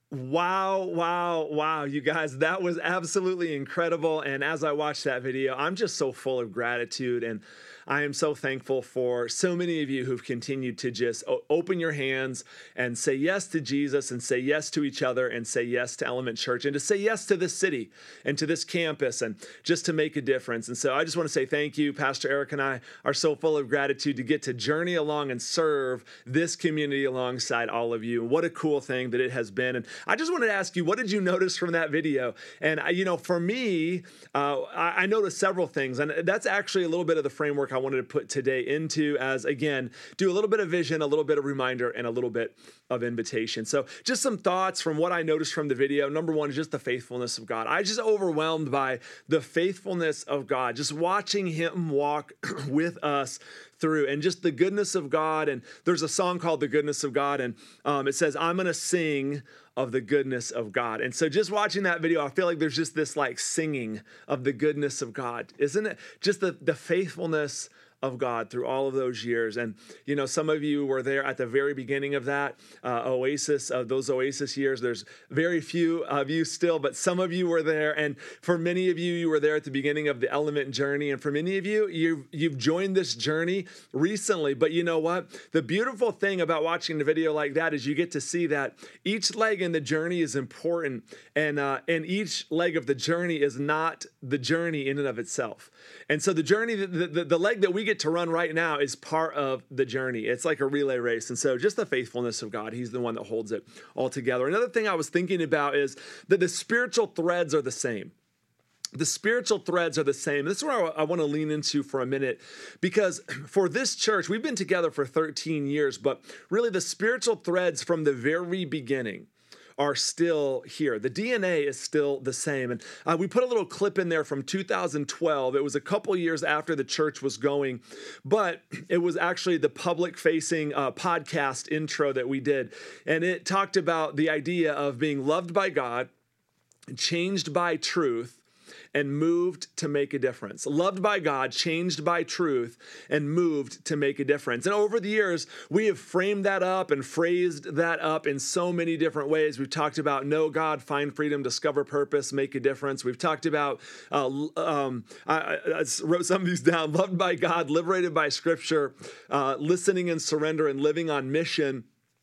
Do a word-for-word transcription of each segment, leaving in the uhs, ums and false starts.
Wow, wow, wow, you guys, that was absolutely incredible. And as I watched that video, I'm just so full of gratitude. And I am so thankful for so many of you who've continued to just o- open your hands and say yes to Jesus and say yes to each other and say yes to Element Church and to say yes to this city and to this campus and just to make a difference. And so I just want to say thank you. Pastor Eric and I are so full of gratitude to get to journey along and serve this community alongside all of you. What a cool thing that it has been. And I just wanted to ask you, what did you notice from that video? And, I- you know, for me, uh, I, I noticed several things. And that's actually a little bit of the framework I wanted to put today into as, again, do a little bit of vision, a little bit of reminder, and a little bit of invitation. So just some thoughts from what I noticed from the video. Number one is just the faithfulness of God. I was just overwhelmed by the faithfulness of God, just watching him walk with us through and just the goodness of God. And there's a song called The Goodness of God. And um, it says, I'm going to sing of the goodness of God. And so just watching that video, I feel like there's just this like singing of the goodness of God. Isn't it just the, the faithfulness of God through all of those years? And, you know, some of you were there at the very beginning of that uh, Oasis, of uh, those Oasis years. There's very few of you still, but some of you were there. And for many of you, you were there at the beginning of the Element journey. And for many of you, you've, you've joined this journey recently. But you know what? The beautiful thing about watching the video like that is you get to see that each leg in the journey is important. And, uh, and each leg of the journey is not the journey in and of itself. And so the journey, the, the, the leg that we get to run right now is part of the journey. It's like a relay race. And so just the faithfulness of God, he's the one that holds it all together. Another thing I was thinking about is that the spiritual threads are the same. The spiritual threads are the same. This is where I want to lean into for a minute, because for this church, we've been together for thirteen years, but really the spiritual threads from the very beginning are still here. The D N A is still the same. And uh, we put a little clip in there from two thousand twelve. It was a couple years after the church was going, but it was actually the public-facing uh, podcast intro that we did. And it talked about the idea of being loved by God, changed by truth, and moved to make a difference. Loved by God, changed by truth, and moved to make a difference. And over the years, we have framed that up and phrased that up in so many different ways. We've talked about know God, find freedom, discover purpose, make a difference. We've talked about, uh, um, I, I wrote some of these down, loved by God, liberated by Scripture, uh, listening and surrender, and living on mission.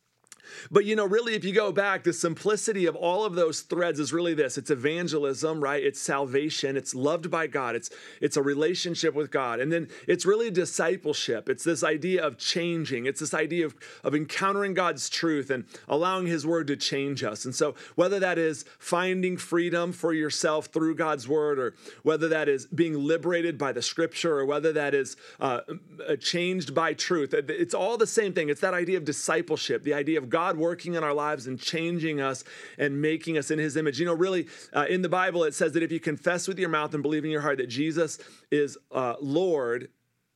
But, you know, really, if you go back, the simplicity of all of those threads is really this. It's evangelism, right? It's salvation. It's loved by God. It's it's a relationship with God. And then it's really discipleship. It's this idea of changing. It's this idea of, of encountering God's truth and allowing his word to change us. And so whether that is finding freedom for yourself through God's word, or whether that is being liberated by the scripture, or whether that is uh, changed by truth, it's all the same thing. It's that idea of discipleship, the idea of God working in our lives and changing us and making us in his image. You know, really, uh, in the Bible, it says that if you confess with your mouth and believe in your heart that Jesus is uh, Lord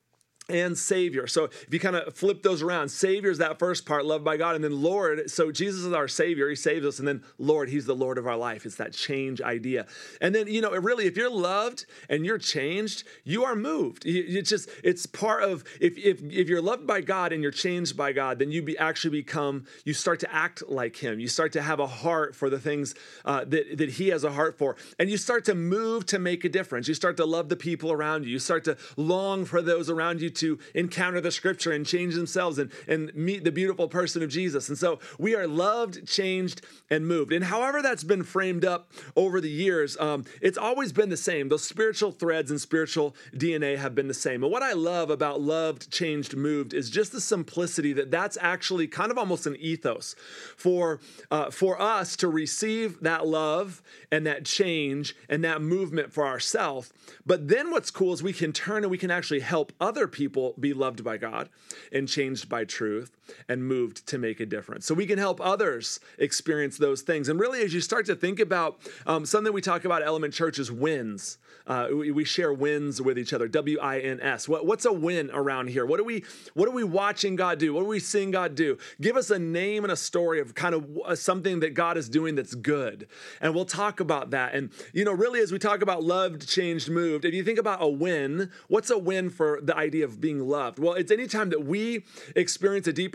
and Savior. So if you kind of flip those around, Savior is that first part, loved by God, and then Lord. So Jesus is our Savior. He saves us. And then Lord, he's the Lord of our life. It's that change idea. And then, you know, it really, if you're loved and you're changed, you are moved. It's just, it's part of, if if if you're loved by God and you're changed by God, then you be actually become, you start to act like him. You start to have a heart for the things uh, that, that he has a heart for. And you start to move to make a difference. You start to love the people around you. You start to long for those around you to encounter the scripture and change themselves and, and meet the beautiful person of Jesus. And so we are loved, changed, and moved. And however that's been framed up over the years, um, it's always been the same. Those spiritual threads and spiritual D N A have been the same. And what I love about loved, changed, moved is just the simplicity that that's actually kind of almost an ethos for, uh, for us to receive that love and that change and that movement for ourselves. But then what's cool is we can turn and we can actually help other people be loved by God and changed by truth and moved to make a difference. So we can help others experience those things. And really, as you start to think about um, something we talk about at Element Church is wins. Uh, we, we share wins with each other, W I N S. What, what's a win around here? What are we What are we watching God do? What are we seeing God do? Give us a name and a story of kind of something that God is doing that's good. And we'll talk about that. And, you know, really, as we talk about loved, changed, moved, if you think about a win, what's a win for the idea of being loved? Well, it's anytime that we experience a deeper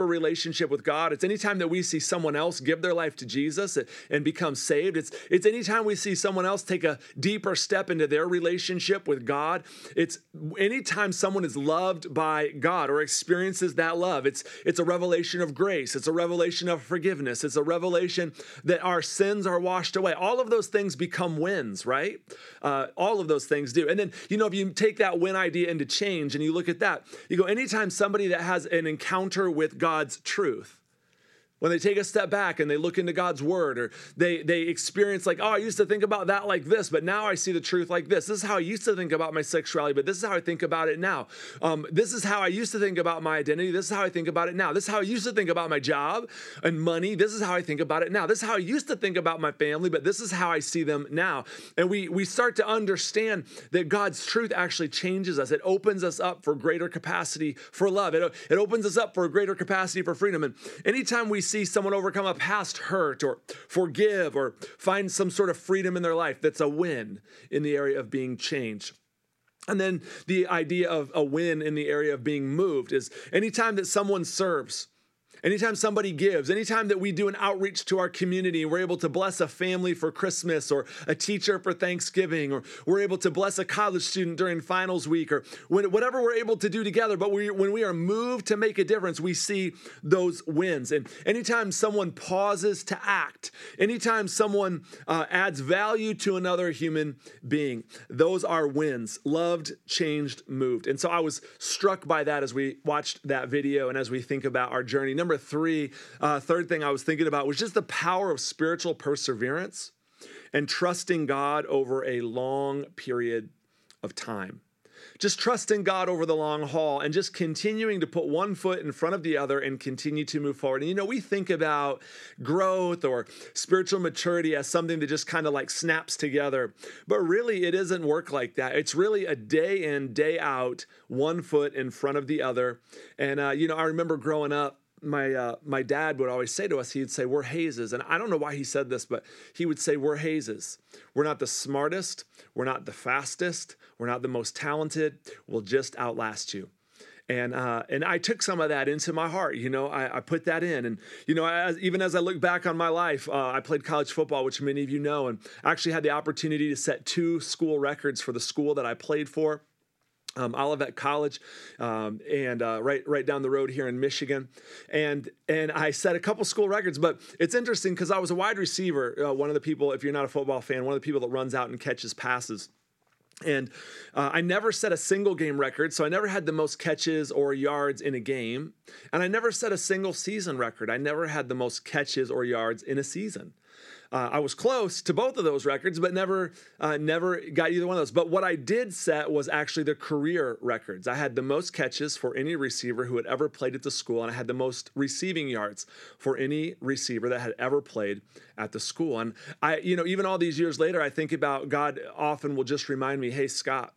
deeper relationship with God. It's anytime that we see someone else give their life to Jesus and become saved. It's, it's anytime we see someone else take a deeper step into their relationship with God. It's anytime someone is loved by God or experiences that love. It's, it's a revelation of grace. It's a revelation of forgiveness. It's a revelation that our sins are washed away. All of those things become wins, right? Uh, all of those things do. And then, you know, if you take that win idea into change and you look at that, you go, anytime somebody that has an encounter with God's truth, when they take a step back and they look into God's word, or they they experience like, oh, I used to think about that like this, but now I see the truth like this. This is how I used to think about my sexuality, but this is how I think about it now. Um, this is how I used to think about my identity. This is how I think about it now. This is how I used to think about my job and money. This is how I think about it now. This is how I used to think about my family, but this is how I see them now. And we we start to understand that God's truth actually changes us. It opens us up for greater capacity for love. It, it opens us up for a greater capacity for freedom. And anytime we see someone overcome a past hurt or forgive or find some sort of freedom in their life, that's a win in the area of being changed. And then the idea of a win in the area of being moved is anytime that someone serves, anytime somebody gives, anytime that we do an outreach to our community and we're able to bless a family for Christmas or a teacher for Thanksgiving, or we're able to bless a college student during finals week, or when, whatever we're able to do together, but we, when we are moved to make a difference, we see those wins. And anytime someone pauses to act, anytime someone uh, adds value to another human being, those are wins. Loved, changed, moved. And so I was struck by that as we watched that video and as we think about our journey. Number three, uh, third thing I was thinking about was just the power of spiritual perseverance and trusting God over a long period of time. Just trusting God over the long haul and just continuing to put one foot in front of the other and continue to move forward. And you know, we think about growth or spiritual maturity as something that just kind of like snaps together, but really it doesn't work like that. It's really a day in, day out, one foot in front of the other. And, uh, you know, I remember growing up, My uh, my dad would always say to us, he'd say, we're hazes. And I don't know why he said this, but he would say, we're hazes. We're not the smartest. We're not the fastest. We're not the most talented. We'll just outlast you. And uh, and I took some of that into my heart. You know, I, I put that in. And, you know, as, even as I look back on my life, uh, I played college football, which many of you know, and I actually had the opportunity to set two school records for the school that I played for. Um, Olivet College, um, and uh, right right down the road here in Michigan, and and I set a couple school records. But it's interesting because I was a wide receiver, uh, one of the people, if you're not a football fan, one of the people that runs out and catches passes. And uh, I never set a single game record, so I never had the most catches or yards in a game, and I never set a single season record. I never had the most catches or yards in a season. Uh, I was close to both of those records, but never, uh, never got either one of those. But what I did set was actually the career records. I had the most catches for any receiver who had ever played at the school, and I had the most receiving yards for any receiver that had ever played at the school. And I, you know, even all these years later, I think about God often will just remind me, hey, Scott,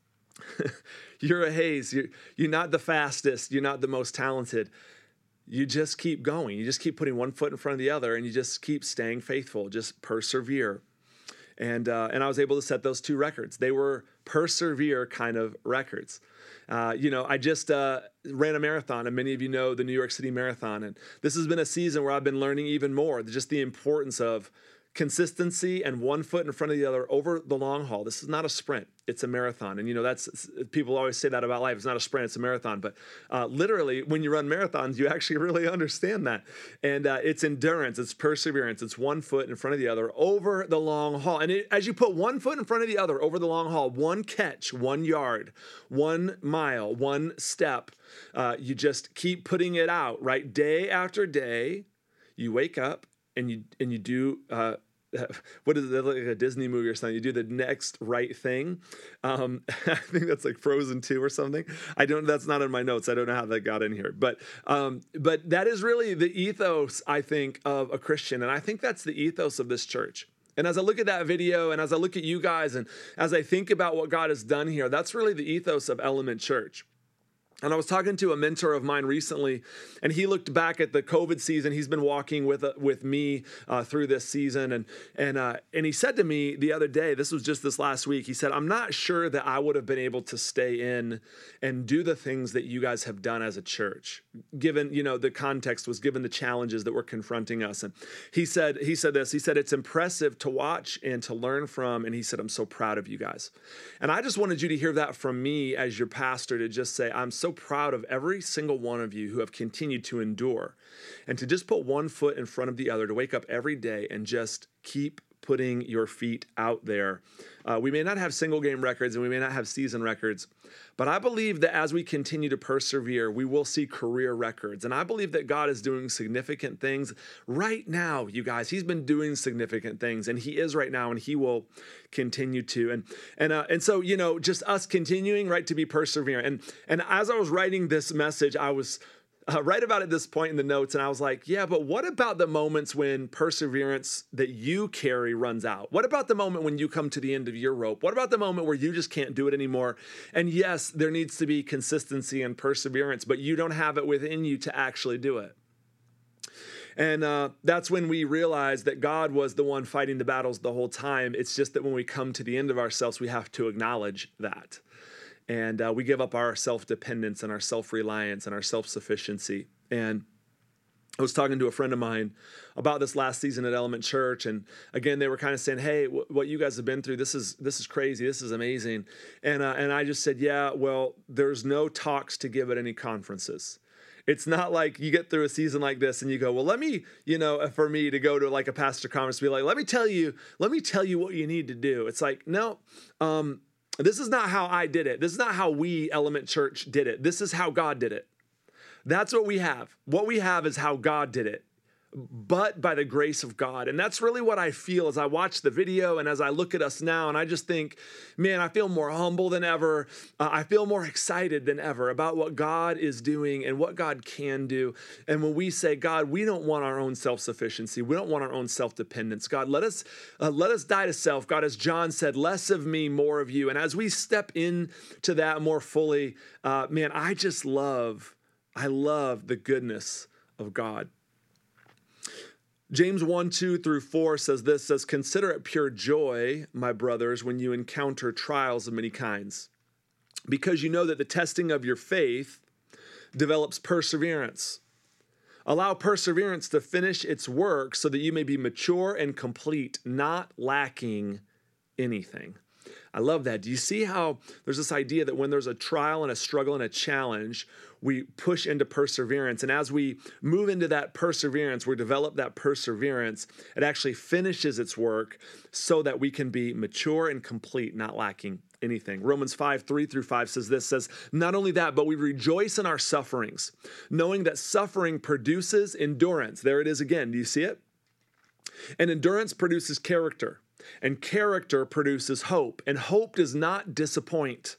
you're a haze. You're, you're not the fastest. You're not the most talented. You just keep going. You just keep putting one foot in front of the other, and you just keep staying faithful. Just persevere. And uh, and I was able to set those two records. They were persevere kind of records. Uh, you know, I just uh, ran a marathon, and many of you know the New York City Marathon. And this has been a season where I've been learning even more, just the importance of consistency and one foot in front of the other over the long haul. This is not a sprint. It's a marathon. And, you know, that's, people always say that about life. It's not a sprint, it's a marathon. But uh, literally, when you run marathons, you actually really understand that. And uh, it's endurance, it's perseverance, it's one foot in front of the other over the long haul. And it, as you put one foot in front of the other over the long haul, one catch, one yard, one mile, one step, uh, you just keep putting it out, right? Day after day, you wake up, and you and you do uh, what is it, like a Disney movie or something? You do the next right thing. Um, I think that's like Frozen two or something. I don't. That's not in my notes. I don't know how that got in here. But um, but that is really the ethos, I think, of a Christian, and I think that's the ethos of this church. And as I look at that video, and as I look at you guys, and as I think about what God has done here, that's really the ethos of Element Church. And I was talking to a mentor of mine recently, and he looked back at the COVID season. He's been walking with uh, with me uh, through this season, and and uh, and he said to me the other day, this was just this last week. He said, "I'm not sure that I would have been able to stay in and do the things that you guys have done as a church, given you know the context was given the challenges that were confronting us." And he said he said this. He said, "It's impressive to watch and to learn from." And he said, "I'm so proud of you guys." And I just wanted you to hear that from me as your pastor, to just say, I'm so proud of every single one of you who have continued to endure and to just put one foot in front of the other, to wake up every day and just keep putting your feet out there. Uh, we may not have single game records and we may not have season records, but I believe that as we continue to persevere, we will see career records. And I believe that God is doing significant things right now, you guys. He's been doing significant things, and he is right now, and he will continue to. And and uh, and so, you know, just us continuing, right, to be perseverant. And, and as I was writing this message, I was Uh, right about at this point in the notes, and I was like, yeah, but what about the moments when perseverance that you carry runs out? What about the moment when you come to the end of your rope? What about the moment where you just can't do it anymore? And yes, there needs to be consistency and perseverance, but you don't have it within you to actually do it. And uh, that's when we realize that God was the one fighting the battles the whole time. It's just that when we come to the end of ourselves, we have to acknowledge that. And uh, we give up our self-dependence and our self-reliance and our self-sufficiency. And I was talking to a friend of mine about this last season at Element Church, and again, they were kind of saying, "Hey, w- what you guys have been through, this is this is crazy, this is amazing." And uh, and I just said, "Yeah, well, there's no talks to give at any conferences. It's not like you get through a season like this and you go, well, let me, you know, for me to go to like a pastor conference, be like, let me tell you, let me tell you what you need to do." It's like, no, um, this is not how I did it. This is not how we, Element Church, did it. This is how God did it. That's what we have. What we have is how God did it, but by the grace of God. And that's really what I feel as I watch the video and as I look at us now. And I just think, man, I feel more humble than ever. Uh, I feel more excited than ever about what God is doing and what God can do. And when we say, God, we don't want our own self-sufficiency. We don't want our own self-dependence. God, let us uh, let us die to self. God, as John said, less of me, more of you. And as we step into that more fully, uh, man, I just love, I love the goodness of God. James one, two through four says this, says, "Consider it pure joy, my brothers, when you encounter trials of many kinds, because you know that the testing of your faith develops perseverance. Allow perseverance to finish its work so that you may be mature and complete, not lacking anything." I love that. Do you see how there's this idea that when there's a trial and a struggle and a challenge, we push into perseverance. And as we move into that perseverance, we develop that perseverance, it actually finishes its work so that we can be mature and complete, not lacking anything. Romans five, three through five says this, says, "Not only that, but we rejoice in our sufferings, knowing that suffering produces endurance." There it is again. Do you see it? "And endurance produces character. And character produces hope. And hope does not disappoint,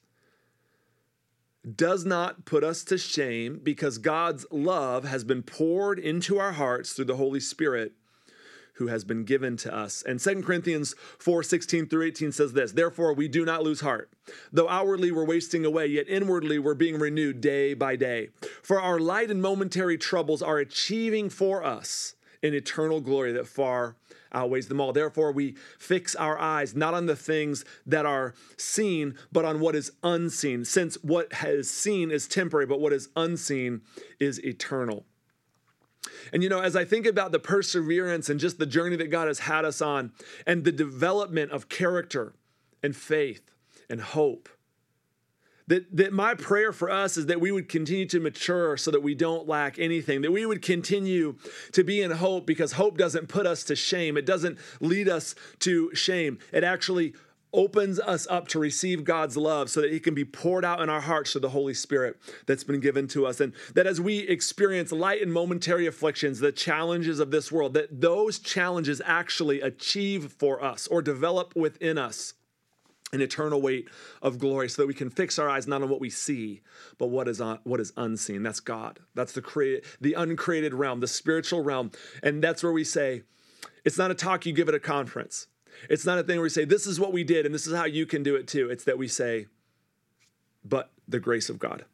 does not put us to shame, because God's love has been poured into our hearts through the Holy Spirit who has been given to us." And Second Corinthians four, sixteen through eighteen says this, "Therefore we do not lose heart. Though outwardly we're wasting away, yet inwardly we're being renewed day by day. For our light and momentary troubles are achieving for us an eternal glory that far outweighs them all. Therefore, we fix our eyes not on the things that are seen, but on what is unseen, since what is seen is temporary, but what is unseen is eternal." And, you know, as I think about the perseverance and just the journey that God has had us on and the development of character and faith and hope, That, that my prayer for us is that we would continue to mature so that we don't lack anything, that we would continue to be in hope, because hope doesn't put us to shame. It doesn't lead us to shame. It actually opens us up to receive God's love so that He can be poured out in our hearts through the Holy Spirit that's been given to us. And that as we experience light and momentary afflictions, the challenges of this world, that those challenges actually achieve for us or develop within us an eternal weight of glory, so that we can fix our eyes not on what we see, but what is on, what is unseen. That's God. That's the created, the uncreated realm, the spiritual realm. And that's where we say, it's not a talk you give at a conference. It's not a thing where we say, this is what we did and this is how you can do it too. It's that we say, but the grace of God.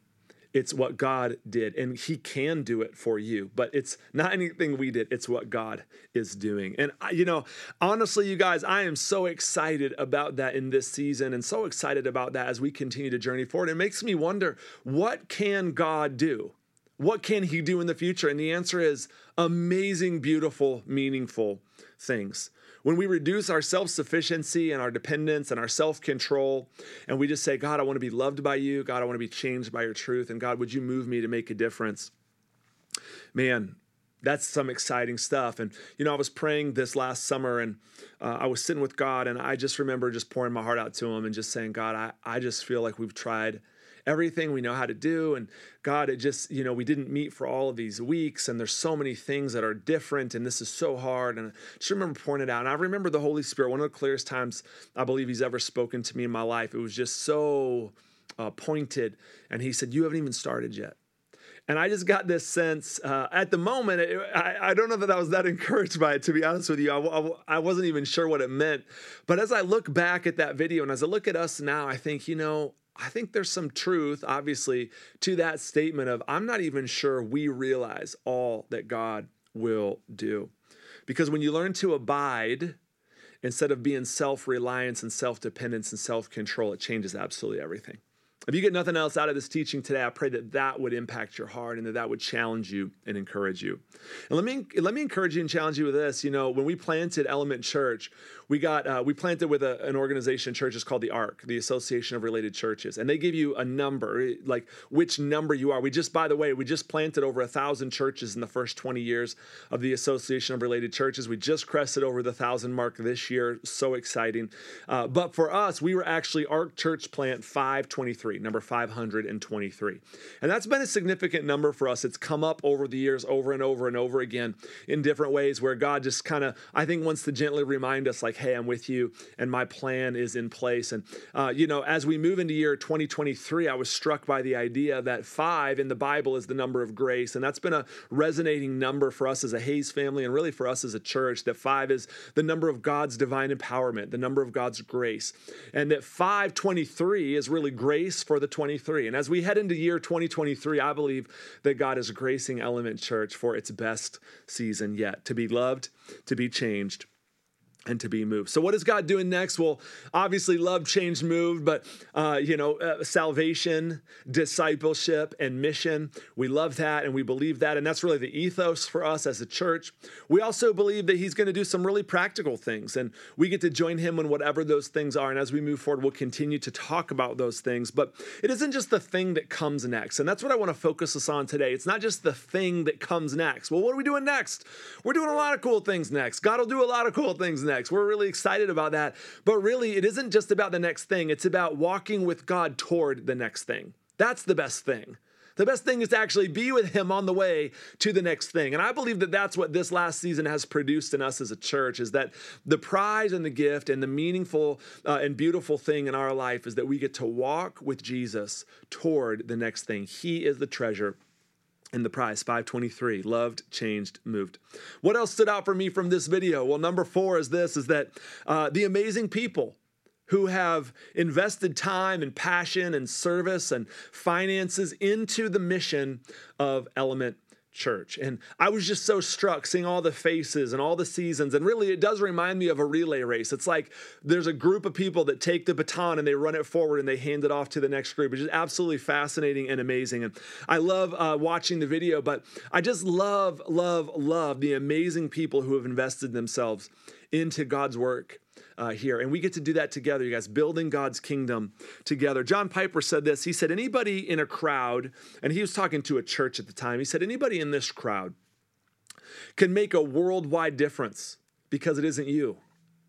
It's what God did, and he can do it for you, but it's not anything we did. It's what God is doing. And, you know, honestly, you guys, I am so excited about that in this season and so excited about that as we continue to journey forward. It makes me wonder, what can God do? What can he do in the future? And the answer is amazing, beautiful, meaningful things. When we reduce our self-sufficiency and our dependence and our self-control, and we just say, God, I want to be loved by you. God, I want to be changed by your truth. And God, would you move me to make a difference? Man, that's some exciting stuff. And, you know, I was praying this last summer, and uh, I was sitting with God, and I just remember just pouring my heart out to him and just saying, God, I, I just feel like we've tried everything we know how to do. And God, it just, you know, we didn't meet for all of these weeks, and there's so many things that are different, and this is so hard. And I just remember pouring it out. And I remember the Holy Spirit, one of the clearest times I believe he's ever spoken to me in my life. It was just so uh, pointed. And he said, you haven't even started yet. And I just got this sense uh, at the moment, it, I, I don't know that I was that encouraged by it, to be honest with you. I, I, I wasn't even sure what it meant. But as I look back at that video, and as I look at us now, I think, you know, I think there's some truth, obviously, to that statement of, I'm not even sure we realize all that God will do. Because when you learn to abide, instead of being self-reliance and self-dependence and self-control, it changes absolutely everything. If you get nothing else out of this teaching today, I pray that that would impact your heart and that that would challenge you and encourage you. And let me let me encourage you and challenge you with this. You know, when we planted Element Church, we got uh, we planted with a, an organization, churches called the A R C, the Association of Related Churches, and they give you a number, like which number you are. We just, by the way, we just planted over a thousand churches in the first twenty years of the Association of Related Churches. We just crested over the thousand mark this year. So exciting. Uh, but for us, we were actually A R C Church Plant five twenty-three. Number five hundred twenty-three. And that's been a significant number for us. It's come up over the years over and over and over again in different ways where God just kind of, I think, wants to gently remind us like, hey, I'm with you and my plan is in place. And, uh, you know, as we move into year twenty twenty-three, I was struck by the idea that five in the Bible is the number of grace. And that's been a resonating number for us as a Hayes family and really for us as a church, that five is the number of God's divine empowerment, the number of God's grace. And that five twenty-three is really grace for the twenty-three. And as we head into year twenty twenty-three, I believe that God is gracing Element Church for its best season yet, to be loved, to be changed, and to be moved. So what is God doing next? Well, obviously love, changed, moved, but, uh, you know, uh, salvation, discipleship, and mission. We love that and we believe that. And that's really the ethos for us as a church. We also believe that he's going to do some really practical things, and we get to join him in whatever those things are. And as we move forward, we'll continue to talk about those things. But it isn't just the thing that comes next. And that's what I want to focus us on today. It's not just the thing that comes next. Well, what are we doing next? We're doing a lot of cool things next. God will do a lot of cool things next. We're really excited about that. But really, it isn't just about the next thing. It's about walking with God toward the next thing. That's the best thing. The best thing is to actually be with him on the way to the next thing. And I believe that that's what this last season has produced in us as a church, is that the prize and the gift and the meaningful uh, and beautiful thing in our life is that we get to walk with Jesus toward the next thing. He is the treasure. And the prize, five twenty-three, loved, changed, moved. What else stood out for me from this video? Well, number four is this, is that uh, the amazing people who have invested time and passion and service and finances into the mission of Element Church. And I was just so struck seeing all the faces and all the seasons. And really, it does remind me of a relay race. It's like there's a group of people that take the baton and they run it forward and they hand it off to the next group. It's just absolutely fascinating and amazing. And I love uh, watching the video, but I just love, love, love the amazing people who have invested themselves into God's work Uh, here. And we get to do that together, you guys, building God's kingdom together. John Piper said this. He said, anybody in a crowd, and he was talking to a church at the time, he said, anybody in this crowd can make a worldwide difference because it isn't you.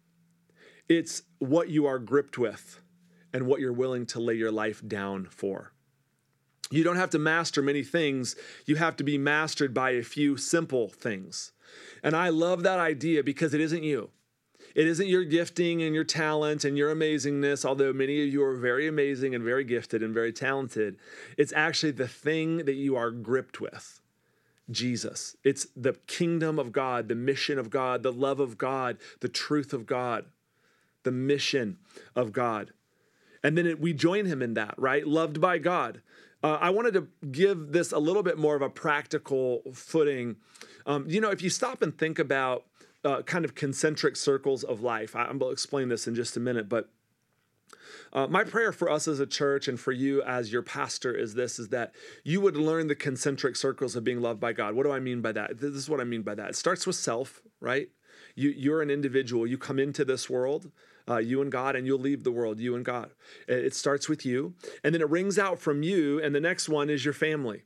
It's what you are gripped with and what you're willing to lay your life down for. You don't have to master many things. You have to be mastered by a few simple things. And I love that idea because it isn't you. It isn't your gifting and your talent and your amazingness, although many of you are very amazing and very gifted and very talented. It's actually the thing that you are gripped with, Jesus. It's the kingdom of God, the mission of God, the love of God, the truth of God, the mission of God. And then it, we join him in that, right? Loved by God. uh, I wanted to give this a little bit more of a practical footing. Um, you know, if you stop and think about uh, kind of concentric circles of life, I, I'm going to explain this in just a minute, but Uh, my prayer for us as a church and for you as your pastor is this, is that you would learn the concentric circles of being loved by God. What do I mean by that? This is what I mean by that. It starts with self, right? You, you're an individual. You come into this world, uh, you and God, and you'll leave the world, you and God. It starts with you, and then it rings out from you, and the next one is your family.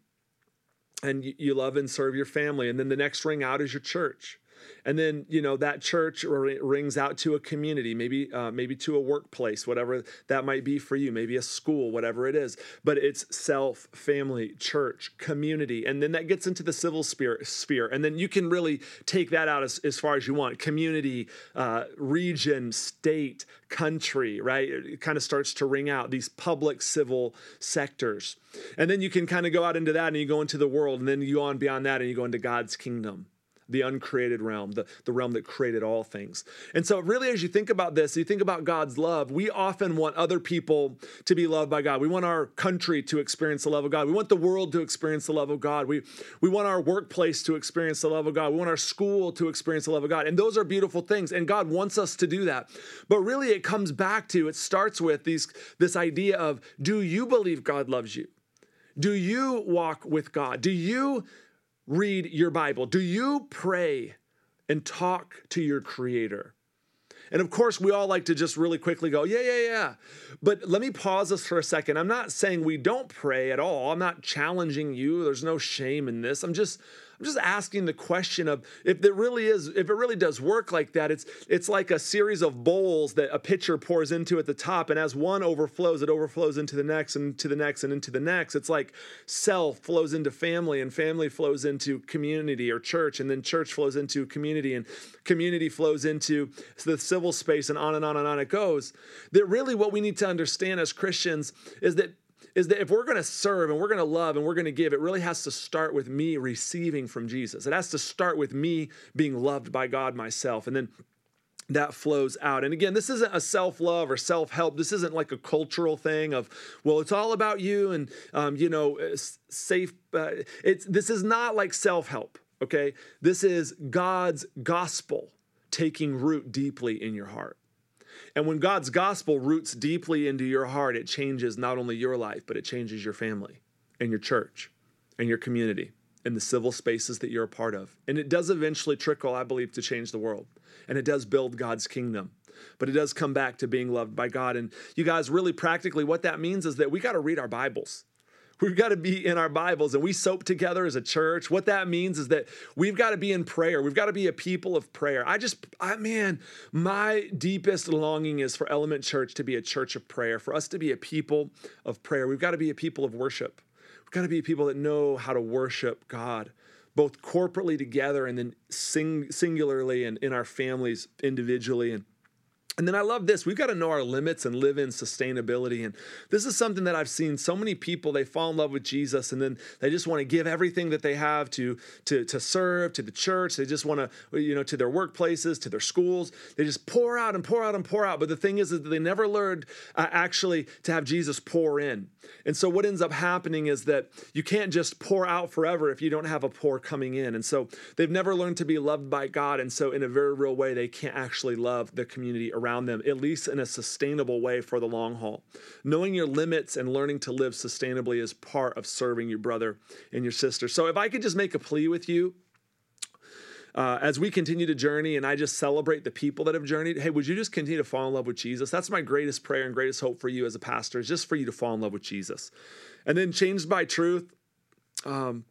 And you, you love and serve your family, and then the next ring out is your church. And then, you know, that church rings out to a community, maybe uh, maybe to a workplace, whatever that might be for you, maybe a school, whatever it is. But it's self, family, church, community. And then that gets into the civil sphere. sphere. And then you can really take that out as, as far as you want. Community, uh, region, state, country, right? It kind of starts to ring out these public civil sectors. And then you can kind of go out into that and you go into the world. And then you go on beyond that and you go into God's kingdom, the uncreated realm, the, the realm that created all things. And so really, as you think about this, you think about God's love, we often want other people to be loved by God. We want our country to experience the love of God. We want the world to experience the love of God. We, we want our workplace to experience the love of God. We want our school to experience the love of God. And those are beautiful things. And God wants us to do that. But really, it comes back to, it starts with these, this idea of, do you believe God loves you? Do you walk with God? Do you read your Bible? Do you pray and talk to your Creator? And of course, we all like to just really quickly go, yeah, yeah, yeah. But let me pause this for a second. I'm not saying we don't pray at all. I'm not challenging you. There's no shame in this. I'm just I'm just asking the question of if it really is, if it really does work like that. It's it's like a series of bowls that a pitcher pours into at the top, and as one overflows, it overflows into the next and to the next and into the next. It's like self flows into family, and family flows into community or church, and then church flows into community, and community flows into the civil space, and on and on and on it goes. That really what we need to understand as Christians is that is that if we're going to serve and we're going to love and we're going to give, it really has to start with me receiving from Jesus. It has to start with me being loved by God myself. And then that flows out. And again, this isn't a self-love or self-help. This isn't like a cultural thing of, well, it's all about you and, um, you know, safe. Uh, it's this is not like self-help, okay? This is God's gospel taking root deeply in your heart. And when God's gospel roots deeply into your heart, it changes not only your life, but it changes your family and your church and your community and the civil spaces that you're a part of. And it does eventually trickle, I believe, to change the world. And it does build God's kingdom. But it does come back to being loved by God. And you guys, really practically, what that means is that we got to read our Bibles. We've got to be in our Bibles, and we soap together as a church. What that means is that we've got to be in prayer. We've got to be a people of prayer. I just, I man, my deepest longing is for Element Church to be a church of prayer, for us to be a people of prayer. We've got to be a people of worship. We've got to be people that know how to worship God, both corporately together and then sing, singularly and in our families individually. And And then I love this. We've got to know our limits and live in sustainability. And this is something that I've seen so many people, they fall in love with Jesus and then they just want to give everything that they have to, to, to serve, to the church. They just want to, you know, to their workplaces, to their schools. They just pour out and pour out and pour out. But the thing is that they never learned uh, actually to have Jesus pour in. And so what ends up happening is that you can't just pour out forever if you don't have a pour coming in. And so they've never learned to be loved by God. And so in a very real way, they can't actually love the community around around them, at least in a sustainable way for the long haul. Knowing your limits and learning to live sustainably is part of serving your brother and your sister. So if I could just make a plea with you, uh, as we continue to journey and I just celebrate the people that have journeyed, hey, would you just continue to fall in love with Jesus? That's my greatest prayer and greatest hope for you as a pastor, is just for you to fall in love with Jesus. And then Changed by Truth, um,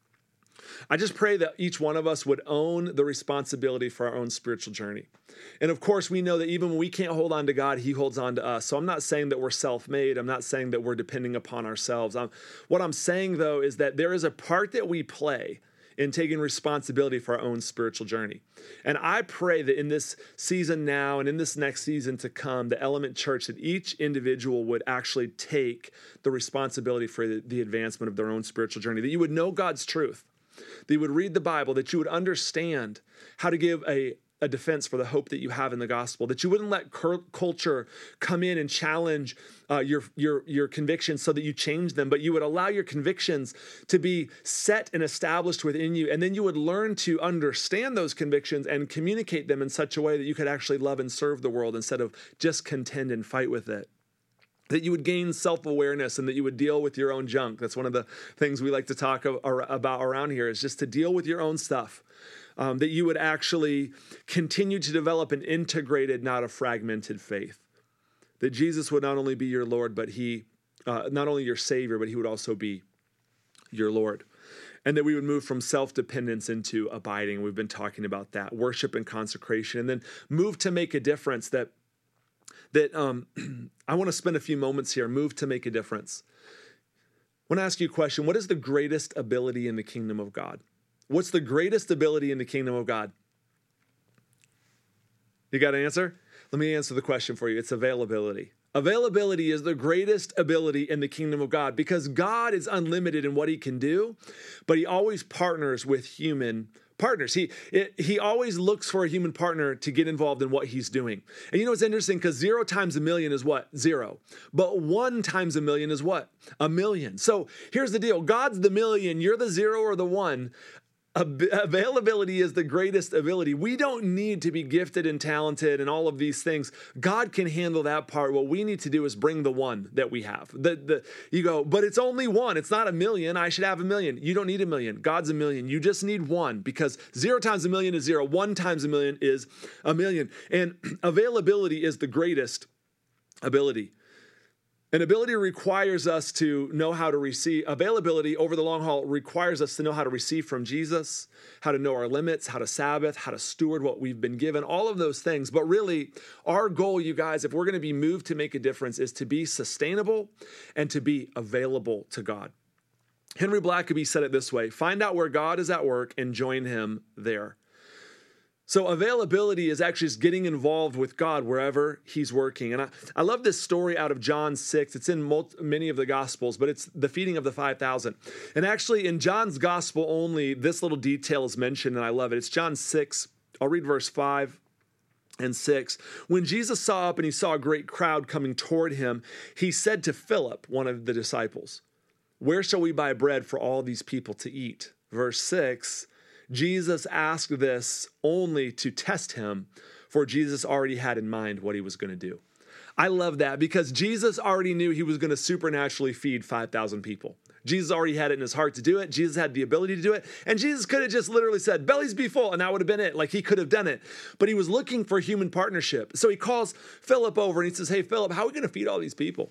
I just pray that each one of us would own the responsibility for our own spiritual journey. And of course, we know that even when we can't hold on to God, He holds on to us. So I'm not saying that we're self-made. I'm not saying that we're depending upon ourselves. I'm, what I'm saying, though, is that there is a part that we play in taking responsibility for our own spiritual journey. And I pray that in this season now and in this next season to come, the Element Church, that each individual would actually take the responsibility for the, the advancement of their own spiritual journey, that you would know God's truth, that you would read the Bible, that you would understand how to give a a defense for the hope that you have in the gospel, that you wouldn't let cur- culture come in and challenge uh, your, your, your convictions so that you change them, but you would allow your convictions to be set and established within you. And then you would learn to understand those convictions and communicate them in such a way that you could actually love and serve the world instead of just contend and fight with it. That you would gain self-awareness and that you would deal with your own junk. That's one of the things we like to talk about around here, is just to deal with your own stuff. Um, that you would actually continue to develop an integrated, not a fragmented faith. That Jesus would not only be your Lord, but he, uh, not only your Savior, but he would also be your Lord. And that we would move from self-dependence into abiding. We've been talking about that, worship and consecration, and then move to make a difference. That, that um, I want to spend a few moments here, move to make a difference. I want to ask you a question. What is the greatest ability in the kingdom of God? What's the greatest ability in the kingdom of God? You got an answer? Let me answer the question for you. It's availability. Availability is the greatest ability in the kingdom of God, because God is unlimited in what he can do, but he always partners with human partners. He it, he always looks for a human partner to get involved in what he's doing. And you know, it's interesting because zero times a million is what? Zero. But one times a million is what? A million. So here's the deal. God's the million. You're the zero or the one. Availability is the greatest ability. We don't need to be gifted and talented and all of these things. God can handle that part. What we need to do is bring the one that we have. The, the, you go, but it's only one. It's not a million. I should have a million. You don't need a million. God's a million. You just need one, because zero times a million is zero. One times a million is a million. And availability is the greatest ability. And ability requires us to know how to receive. Availability over the long haul requires us to know how to receive from Jesus, how to know our limits, how to Sabbath, how to steward what we've been given, all of those things. But really, our goal, you guys, if we're going to be moved to make a difference, is to be sustainable and to be available to God. Henry Blackaby said it this way: find out where God is at work and join him there. So availability is actually just getting involved with God wherever he's working. And I, I love this story out of John six. It's in multi, many of the Gospels, but it's the feeding of the five thousand. And actually in John's Gospel only, this little detail is mentioned, and I love it. It's John six. I'll read verse five and six. When Jesus saw up and he saw a great crowd coming toward him, he said to Philip, one of the disciples, "Where shall we buy bread for all these people to eat?" Verse six. Jesus asked this only to test him, for Jesus already had in mind what he was going to do. I love that, because Jesus already knew he was going to supernaturally feed five thousand people. Jesus already had it in his heart to do it. Jesus had the ability to do it. And Jesus could have just literally said, "Bellies be full," and that would have been it. Like, he could have done it. But he was looking for human partnership. So he calls Philip over and he says, "Hey, Philip, how are we going to feed all these people?"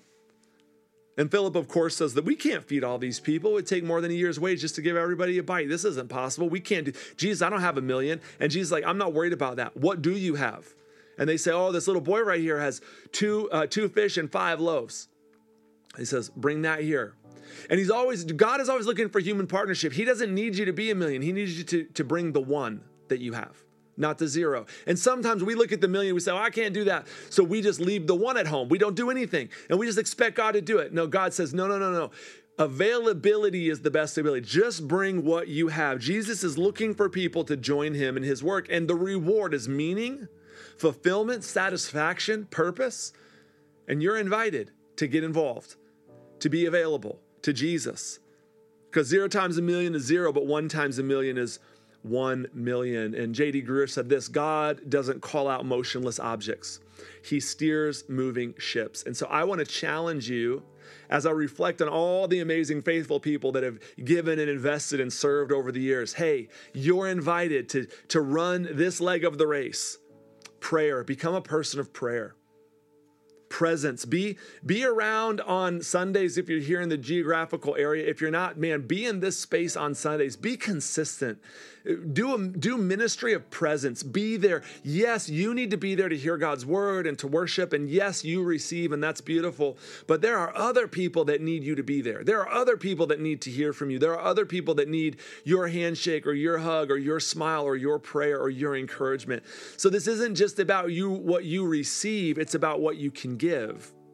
And Philip, of course, says that we can't feed all these people. It would take more than a year's wage just to give everybody a bite. This isn't possible. We can't do. Jesus, I don't have a million. And Jesus is like, "I'm not worried about that. What do you have?" And they say, "Oh, this little boy right here has two uh, two fish and five loaves." He says, "Bring that here." And he's always, God is always looking for human partnership. He doesn't need you to be a million. He needs you to, to bring the one that you have, not the zero. And sometimes we look at the million, we say, "Oh, I can't do that." So we just leave the one at home. We don't do anything. And we just expect God to do it. No, God says, no, no, no, no. Availability is the best ability. Just bring what you have. Jesus is looking for people to join him in his work. And the reward is meaning, fulfillment, satisfaction, purpose. And you're invited to get involved, to be available to Jesus. Because zero times a million is zero, but one times a million is one million. And J D Greer said this: God doesn't call out motionless objects. He steers moving ships. And so I want to challenge you, as I reflect on all the amazing faithful people that have given and invested and served over the years. Hey, you're invited to, to run this leg of the race. Prayer. Become a person of prayer. Presence. Be, be around on Sundays if you're here in the geographical area. If you're not, man, be in this space on Sundays. Be consistent. Do, a, do ministry of presence. Be there. Yes, you need to be there to hear God's word and to worship. And yes, you receive, and that's beautiful. But there are other people that need you to be there. There are other people that need to hear from you. There are other people that need your handshake or your hug or your smile or your prayer or your encouragement. So this isn't just about you, what you receive. It's about what you can give.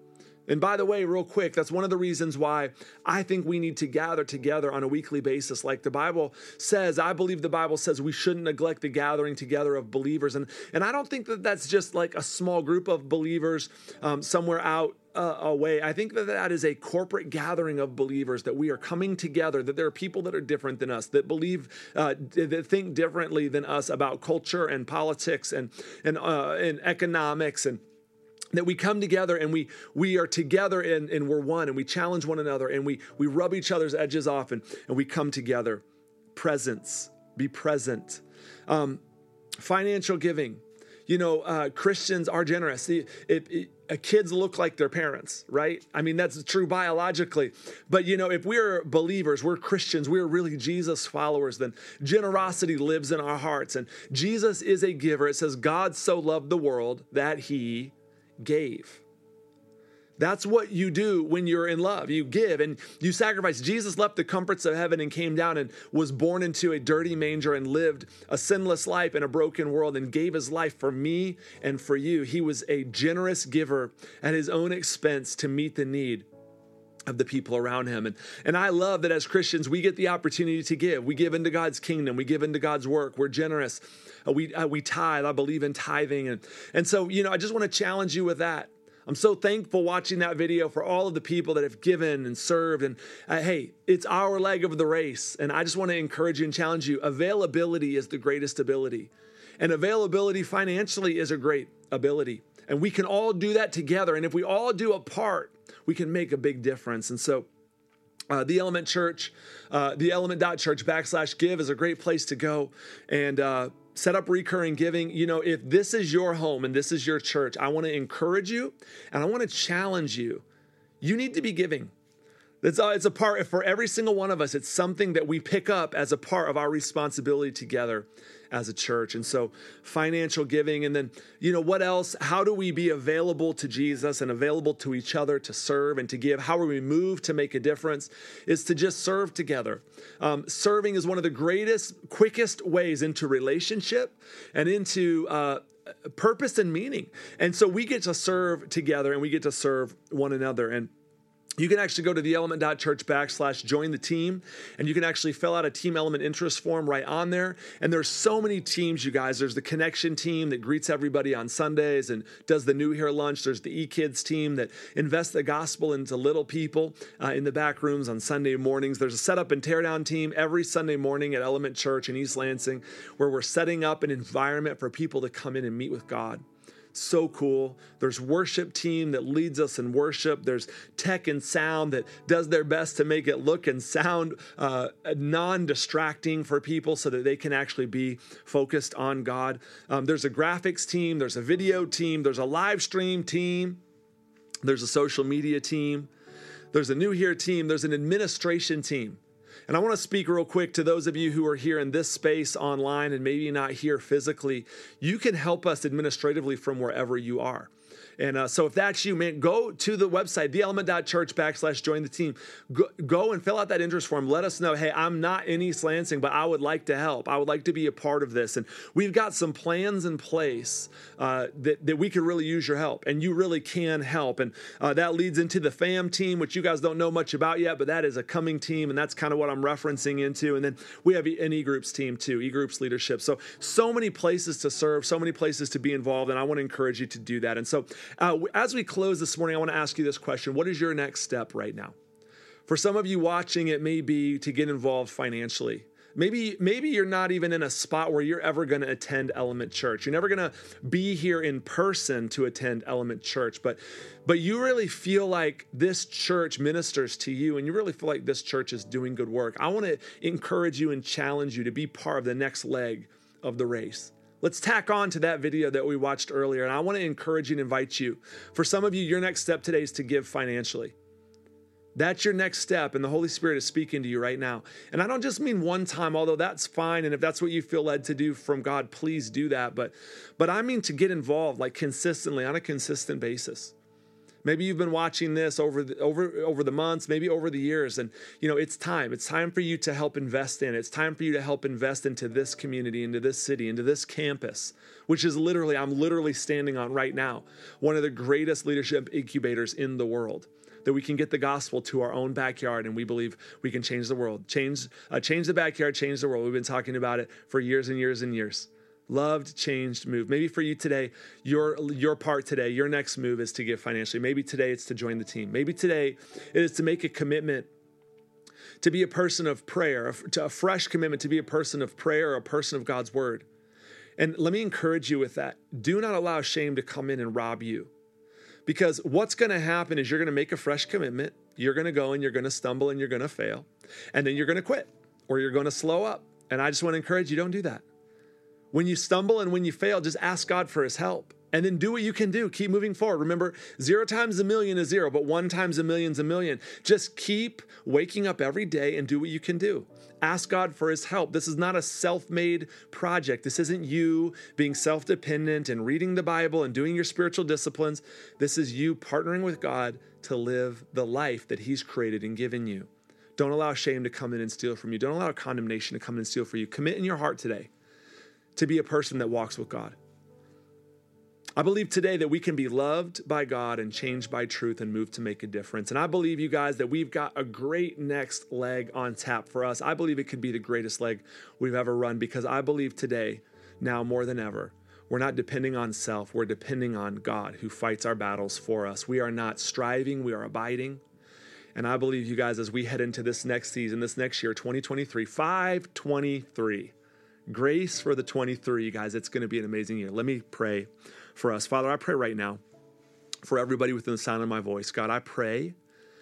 And by the way, real quick, that's one of the reasons why I think we need to gather together on a weekly basis. Like the Bible says, I believe the Bible says we shouldn't neglect the gathering together of believers. And, and I don't think that that's just like a small group of believers um, somewhere out Uh, away. I think that that is a corporate gathering of believers, that we are coming together, that there are people that are different than us, that believe, uh, that think differently than us about culture and politics and and uh, and economics, and that we come together and we we are together and, and we're one, and we challenge one another, and we we rub each other's edges off, and, and we come together. Presence, be present. Um, financial giving. You know, uh, Christians are generous. It, it, it, uh, kids look like their parents, right? I mean, that's true biologically. But, you know, if we're believers, we're Christians, we're really Jesus followers, then generosity lives in our hearts. And Jesus is a giver. It says, God so loved the world that he gave. That's what you do when you're in love. You give and you sacrifice. Jesus left the comforts of heaven and came down and was born into a dirty manger and lived a sinless life in a broken world and gave his life for me and for you. He was a generous giver at his own expense to meet the need of the people around him. And, and I love that as Christians, we get the opportunity to give. We give into God's kingdom. We give into God's work. We're generous. Uh, we, uh, we tithe. I believe in tithing. And, and so, you know, I just want to challenge you with that. I'm so thankful watching that video for all of the people that have given and served. And uh, hey, it's our leg of the race. And I just want to encourage you and challenge you. Availability is the greatest ability. And availability financially is a great ability. And we can all do that together. And if we all do a part, we can make a big difference. And so Uh, the Element Church, uh, the element.church backslash give is a great place to go and uh, set up recurring giving. You know, if this is your home and this is your church, I want to encourage you and I want to challenge you. You need to be giving. That's uh, it's a part for every single one of us. It's something that we pick up as a part of our responsibility together as a church. And so financial giving, and then, you know, what else? How do we be available to Jesus and available to each other to serve and to give? How are we moved to make a difference? Is to just serve together. Um, serving is one of the greatest, quickest ways into relationship and into uh, purpose and meaning. And so we get to serve together and we get to serve one another. And you can actually go to the element.church backslash join the team, and you can actually fill out a Team Element interest form right on there. And there's so many teams, you guys. There's the Connection team that greets everybody on Sundays and does the New Here lunch. There's the eKids team that invests the gospel into little people uh, in the back rooms on Sunday mornings. There's a setup and teardown team every Sunday morning at Element Church in East Lansing, where we're setting up an environment for people to come in and meet with God. So cool. There's worship team that leads us in worship. There's tech and sound that does their best to make it look and sound uh, non-distracting for people so that they can actually be focused on God. Um, there's a graphics team. There's a video team. There's a live stream team. There's a social media team. There's a New Here team. There's an administration team. And I want to speak real quick to those of you who are here in this space online and maybe not here physically. You can help us administratively from wherever you are. And uh, so if that's you, man, go to the website, the element.church backslash join the team. Go, go and fill out that interest form. Let us know, hey, I'm not in East Lansing, but I would like to help. I would like to be a part of this. And we've got some plans in place uh, that, that we could really use your help. And you really can help. And uh, that leads into the FAM team, which you guys don't know much about yet, but that is a coming team. And that's kind of what I'm referencing into. And then we have an e-groups team too, e-groups leadership. So, so many places to serve, so many places to be involved. And I want to encourage you to do that. And so Uh, as we close this morning, I want to ask you this question. What is your next step right now? For some of you watching, it may be to get involved financially. Maybe, maybe you're not even in a spot where you're ever going to attend Element Church. You're never going to be here in person to attend Element Church, but, but you really feel like this church ministers to you, and you really feel like this church is doing good work. I want to encourage you and challenge you to be part of the next leg of the race. Let's tack on to that video that we watched earlier. And I want to encourage you and invite you. For some of you, your next step today is to give financially. That's your next step. And the Holy Spirit is speaking to you right now. And I don't just mean one time, although that's fine. And if that's what you feel led to do from God, please do that. But, but I mean to get involved like consistently on a consistent basis. Maybe you've been watching this over the, over over the months, maybe over the years, and you know it's time. It's time for you to help invest in. It's time for you to help invest into this community, into this city, into this campus, which is literally I'm literally standing on right now, one of the greatest leadership incubators in the world. That we can get the gospel to our own backyard, and we believe we can change the world, change uh, change the backyard, change the world. We've been talking about it for years and years and years. Loved, changed, moved. Maybe for you today, your your part today, your next move is to give financially. Maybe today it's to join the team. Maybe today it is to make a commitment to be a person of prayer, to a fresh commitment to be a person of prayer, a person of God's word. And let me encourage you with that. Do not allow shame to come in and rob you. Because what's going to happen is you're going to make a fresh commitment. You're going to go and you're going to stumble and you're going to fail. And then you're going to quit or you're going to slow up. And I just want to encourage you, don't do that. When you stumble and when you fail, just ask God for his help and then do what you can do. Keep moving forward. Remember, zero times a million is zero, but one times a million is a million. Just keep waking up every day and do what you can do. Ask God for his help. This is not a self-made project. This isn't you being self-dependent and reading the Bible and doing your spiritual disciplines. This is you partnering with God to live the life that he's created and given you. Don't allow shame to come in and steal from you. Don't allow condemnation to come in and steal from you. Commit in your heart today to be a person that walks with God. I believe today that we can be loved by God and changed by truth and move to make a difference. And I believe, you guys, that we've got a great next leg on tap for us. I believe it could be the greatest leg we've ever run because I believe today, now more than ever, we're not depending on self. We're depending on God who fights our battles for us. We are not striving. We are abiding. And I believe, you guys, as we head into this next season, this next year, twenty twenty-three, five twenty-three, grace for the twenty-three, you guys, it's going to be an amazing year. Let me pray for us. Father, I pray right now for everybody within the sound of my voice. God, I pray,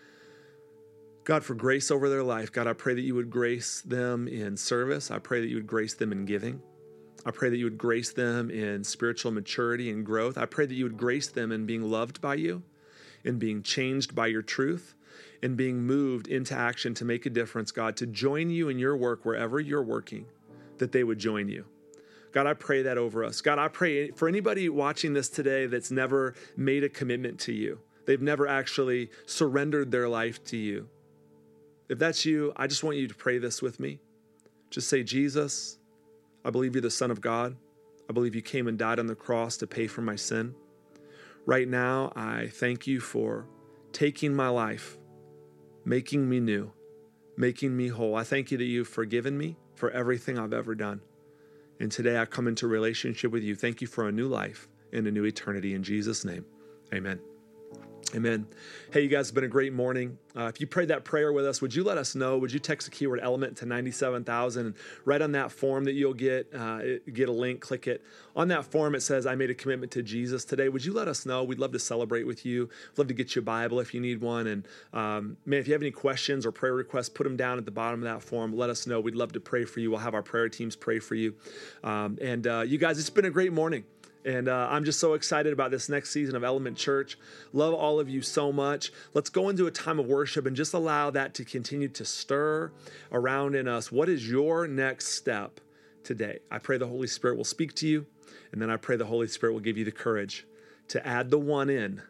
God, for grace over their life. God, I pray that you would grace them in service. I pray that you would grace them in giving. I pray that you would grace them in spiritual maturity and growth. I pray that you would grace them in being loved by you, in being changed by your truth, in being moved into action to make a difference, God, to join you in your work wherever you're working, that they would join you. God, I pray that over us. God, I pray for anybody watching this today that's never made a commitment to you. They've never actually surrendered their life to you. If that's you, I just want you to pray this with me. Just say, Jesus, I believe you're the Son of God. I believe you came and died on the cross to pay for my sin. Right now, I thank you for taking my life, making me new, making me whole. I thank you that you've forgiven me for everything I've ever done. And today I come into relationship with you. Thank you for a new life and a new eternity. In Jesus' name, amen. Amen. Hey, you guys, it's been a great morning. Uh, if you prayed that prayer with us, would you let us know? Would you text the keyword element to ninety-seven thousand? And right on that form that you'll get, uh, get a link, click it. On that form, it says, I made a commitment to Jesus today. Would you let us know? We'd love to celebrate with you. We'd love to get you a Bible if you need one. And um, man, if you have any questions or prayer requests, put them down at the bottom of that form. Let us know. We'd love to pray for you. We'll have our prayer teams pray for you. Um, and uh, you guys, it's been a great morning. And uh, I'm just so excited about this next season of Element Church. Love all of you so much. Let's go into a time of worship and just allow that to continue to stir around in us. What is your next step today? I pray the Holy Spirit will speak to you. And then I pray the Holy Spirit will give you the courage to add the one in.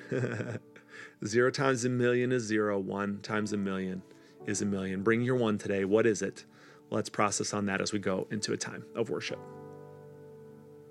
Zero times a million is zero. One times a million is a million. Bring your one today. What is it? Let's process on that as we go into a time of worship.